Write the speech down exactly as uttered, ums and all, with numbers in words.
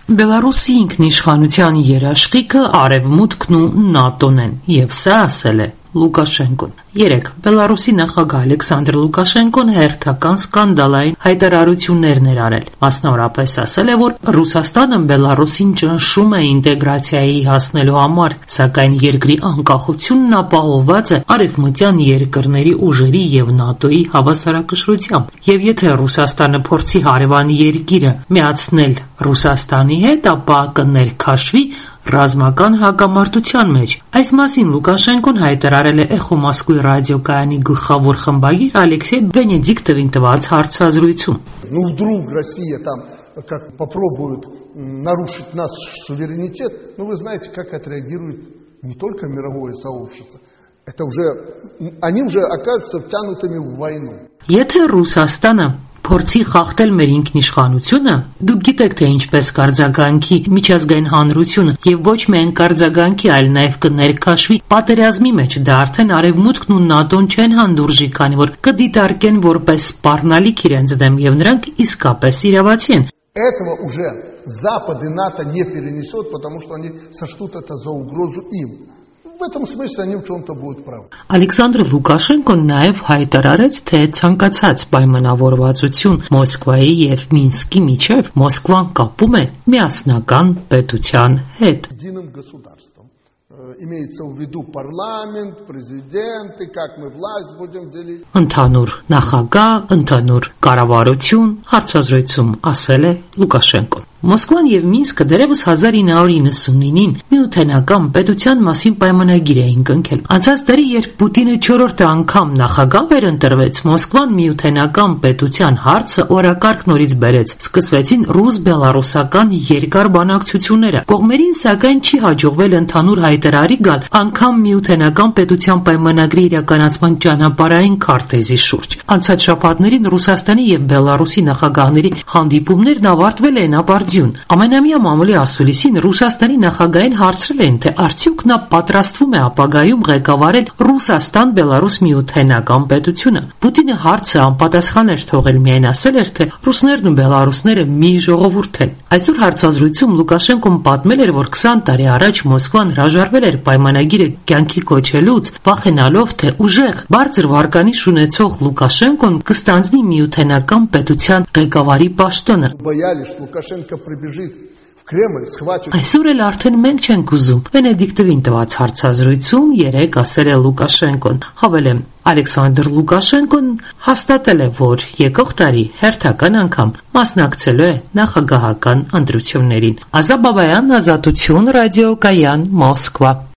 Բելարուսի ինքնիշխանության երաշխիքը Արևմուտքն ու ՆԱՏՕ-ն են, եւ սա ասել է Լուկաշենկոն։ Երեկ Բելարուսի նախագահ Ալեքսանդր Լուկաշենկոն հերթական սկանդալային հայտարարություններ էր արել։ Մասնավորապես ասել է, որ Ռուսաստանը Բելարուսին ճնշում է ինտեգրացիայի հասնելու համար, սակայն երկրի անկախությունն ապահովված է արևմտյան երկրների ուժերի եւ ՆԱՏՕ-ի հավասարակշռությամբ։ Եվ եթե Ռուսաստանը փորձի հարևան երկիրը միացնել Ռուսաստանի հետ, ապա կներքաշվի ռազմական հակամարտության մեջ։ Այս մասին Լուկաշենկոն հայտարարել է «Էխո Մոսկվի» ռադիոկայանի գլխավոր խմբագիր Ալեքսեյ Վենեդիկտովին տված հարցազրույցում։ Ну вдруг Россия там как попробует нарушить наш суверенитет, ну вы знаете, как отреагирует не только мировое сообщество. Это уже они уже окажутся втянутыми в войну. Եթե Ռուսաստանը փորձի խախտել մեր ինքնիշխանությունը, դուք գիտեք, թե ինչպես կարձագանքի միջազգային հանրությունը եւ ոչ միայն կարձագանքի, այլ նաեւ կներքաշվի պատերազմի մեջ, դա արդեն Արևմուտքն ու ՆԱՏՕ-ն չեն հանդուրժի, քանի որ կդիտարկեն որպես սպառնալիք իրենց դեմ եւ նրանք իսկապես իրավացի են։ Этого уже Запад и НАТО не перенесет, потому что они сочтут это за угрозу им. В этом смысле они в чем-то будут правы. Ալեքսանդր Լուկաշենկոն նաև հայտարարեց, թե ցանկացած պայմանավորվածություն Մոսկվայի եւ Մինսկի միջև Մոսկվան կապում է միասնական պետության հետ։ Единым государством. Имеется в виду парламент, президенты, как мы власть будем делить. Ընդհանուր նախագահ, ընդհանուր կառավարություն, հարցազրույցում ասել է Լուկաշենկոն։ Մոսկվան եւ Մինսկը դեռևս հազար ինը հարյուր նվաթյանին միութենական պետության մասին պայմանագիր էին կնքել։ Անցած տարի, երբ Պուտինը չորրորդ անգամ նախագահ վերընտրվեց, Մոսկվան միութենական պետության հարցը օրակարգ նորից բերեց։ Սկսվեցին ռուս-բելարուսական երկար բանակցությունները։ Կողմերին սակայն չի հաջողվել ընդհանուր հայտարարի գալ անգամ միութենական պետության պայմանագրի իրականացման ճանապարհային քարտեզի շուրջ։ Անցած շաբաթներին Ռուսաստանի եւ Բելարուսի նախագահների հանդիպումներն ավարտվել են ապարդյուն։ Ամենամյա մամուլի ասուլիսին Ռուսաստանի նախագահին հարցրել են, թե արդյոք նա պատրաստվում է ապագայում ղեկավարել Ռուսաստան-Բելարուս միութենական պետությունը։ Պուտինը հարցը անպատասխան էր թողել, միայն ասել էր, թե ռուսներն ու բելարուսները մի ժողովուրդ են։ Այսօր հարցազրույցում Լուկաշենկոն պատմել էր, որ քսան տարի առաջ Մոսկվան հրաժարվել էր պայմանագիրը կյանքի կոչելուց, վախենալով, թե ուժեղ, բարձր վարկանիշ ունեցող Լուկաշենկոն կստանձնի միութենական պետության ղեկավարի պաշտոնը։ Այսօր էլ արդեն մենք չենք ուզում։ Վենեդիկտովին տված հարցազրույցում երեկ ասել է Լուկաշենկոն։ Հավելեմ, Ալեքսանդր Լուկաշենկոն հաստատել է, որ եկող տարի հերթական անգամ մասնակցելու է նախագահական ընտրություններին։ Ազա Բաբայան, Ազատություն, ռադիոկայան, Մոսկվա։